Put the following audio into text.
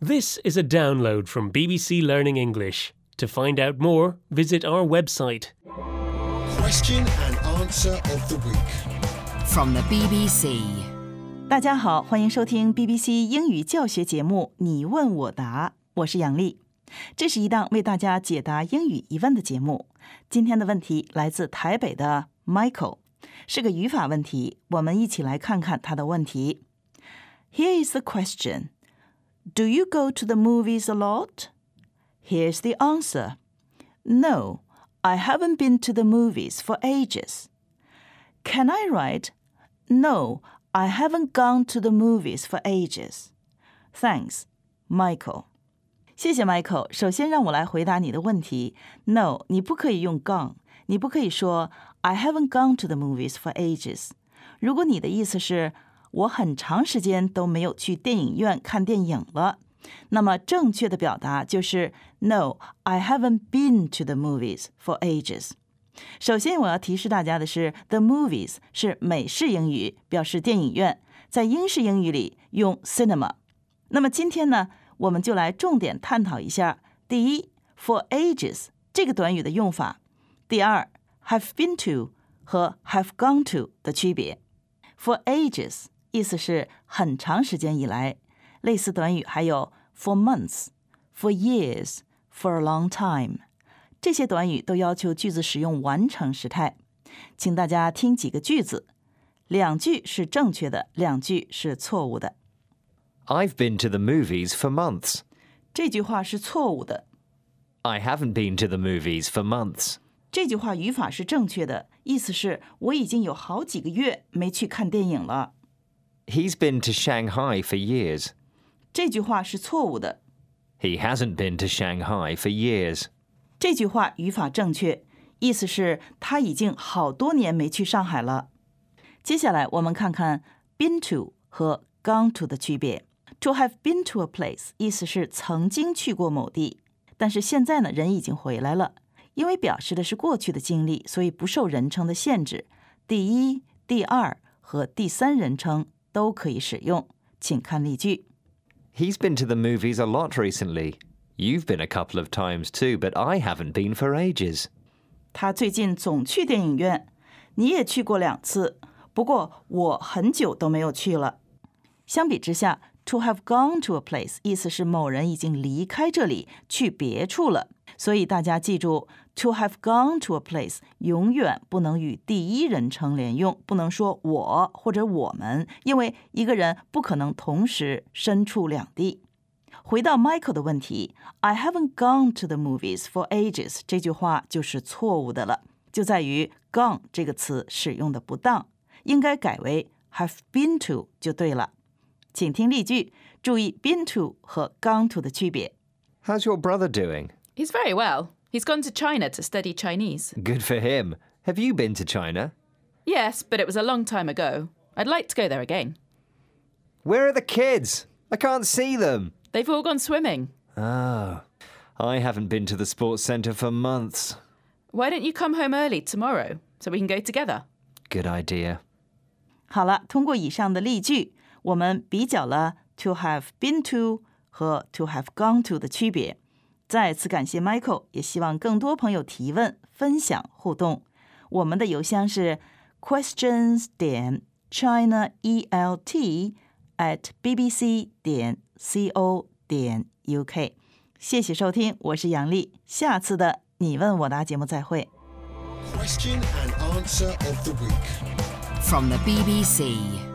This is a download from BBC Learning English. To find out more, visit our website. Question and answer of the week. From the BBC. 大家好，欢迎收听 BBC 英语教学节目你问我答，我是杨丽。这是一档为大家解答英语疑问的节目。今天的问题来自台北的 Michael， 是个语法问题，我们一起来看看他的问题。Here is the question. Do you go to the movies a lot? Here's the answer. No, I haven't been to the movies for ages. Can I write, No, I haven't gone to the movies for ages. Thanks, Michael. 谢谢 Michael。 首先让我来回答你的问题。 No, 你不可以用 gone， 你不可以说 I haven't gone to the movies for ages。 如果你的意思是我很长时间都没有去电影院看电影了，那么正确的表达就是 No, I haven't been to the movies for ages。 首先我要提示大家的是 The movies 是美式英语，表示电影院，在英式英语里用 cinema。 那么今天呢，我们就来重点探讨一下，第一 for ages 这个短语的用法，第二 have been to 和 have gone to 的区别。 For ages 意思是很长时间以来，类似短语还有 for months, for years, for a long time。 这些短语都要求句子使用完成时态。请大家听几个句子，两句是正确的，两句是错误的。 I've been to the movies for months. 这句话是错误的。 I haven't been to the movies for months. 这句话语法是正确的，意思是我已经有好几个月没去看电影了。 He's been to Shanghai for years. 这句话是错误的。 He hasn't been to Shanghai for years. 这句话语法正确，意思是他已经好多年没去上海了。接下来我们看看 been to 和 gone to 的区别。 To have been to a place 意思是曾经去过某地，但是现在呢，人已经回来了。因为表示的是过去的经历，所以不受人称的限制，第一、第二和第三人称都可以使用。请看例句。 He's been to the movies a lot recently. You've been a couple of times too, but I haven't been for ages. 他最近总去电影院，你也去过2次，不过我很久都没有去了。相比之下 to have gone to a place 意思是某人已经离开这里，去别处了。所以大家记住 to have gone to a place 永远不能与第一人称连用，不能说我或者我们，因为一个人不可能同时身处两地。回到 Michael 的问题， I haven't gone to the movies for ages 这句话就是错误的了，就在于 gone 这个词使用的不当，应该改为 have been to 就对了。请听例句，注意 been to 和 gone to 的区别。 How's your brother doing? He's very well. He's gone to China to study Chinese. Good for him. Have you been to China? Yes, but it was a long time ago. I'd like to go there again. Where are the kids? I can't see them. They've all gone swimming. Oh, I haven't been to the sports centre for months. Why don't you come home early tomorrow so we can go together? Good idea. 好了，通过以上的例句，我们比较了 to have been to 和 to have gone to 的区别。再次感谢 Michael， 也希望更多朋友提问、分享、互动。我们的邮箱是 questions.chinaelt@bbc.co.uk。 谢谢收听，我是杨丽，下次的你问我答节目再会。 Question and answer of the week. From the BBC.